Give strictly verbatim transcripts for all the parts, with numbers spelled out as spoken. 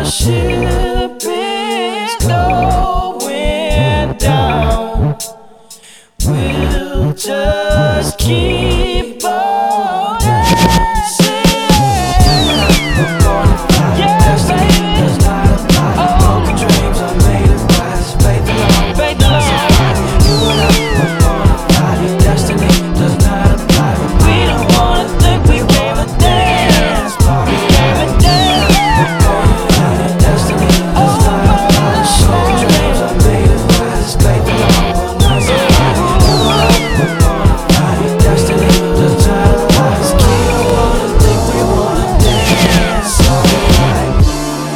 ship is going down. We'll just keep on dancing. Yeah, baby. Oh, the dreams are made of glass. Faith alone, faith alone. You and I were born to fly. Destiny does not apply. We don't wanna think we came to dance. We came to dance. We're born to fly. Destiny does not apply. So the dreams are made of glass. Faith alone will not survive. You and I were born to fly. Destiny does not apply. We don't wanna think we wanna dance. Alright.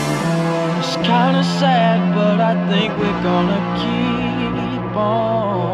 It's kinda sad, but I think we're gonna keep on.